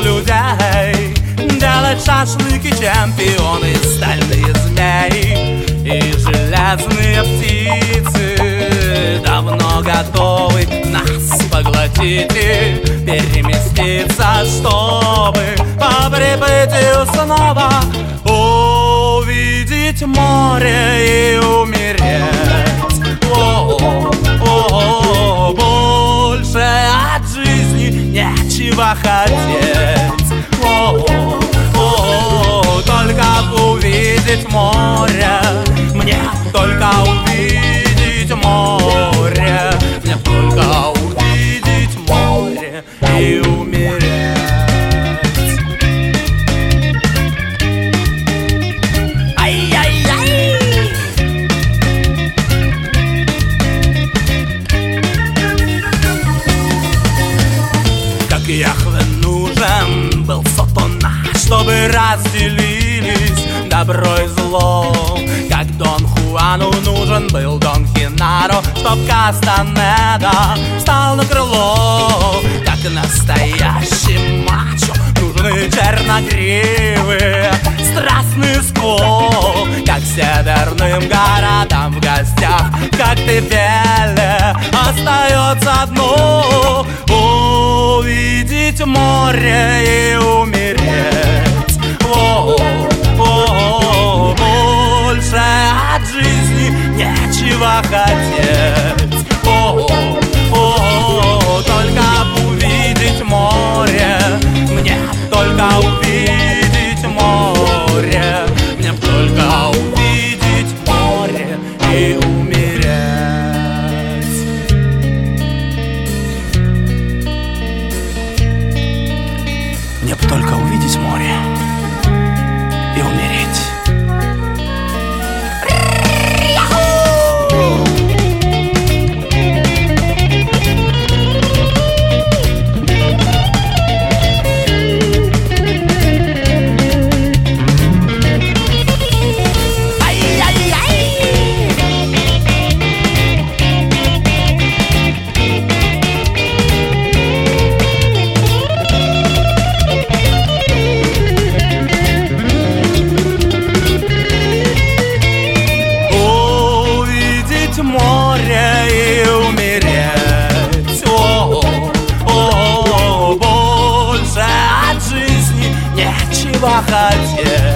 людей, делать шашлыки чемпионы, стальные змеи и железные птицы давно готовы нас поглотить и переместиться, чтобы по прибытию снова увидеть море и умереть. Больше от жизни нечего хотеть. Только увидеть море, мне только увидеть море, мне только увидеть море и умереть. Как Яхве нужен был сатана, чтобы разделились добро и зло. Как Дон Хуану нужен был Дон Хинаро, чтоб Кастанеда встал на крыло. Как настоящий мачо нужны черногривые, страстный скол. Как северным городам в гостях, как ты веле, остается одно — увидеть море и умереть. Больше от жизни нечего хотеть. Только увидеть море, мне только увидеть море, мне только увидеть море и умереть. Мне бы только увидеть море и умереть. Море и умереть. Больше от жизни нечего хотеть.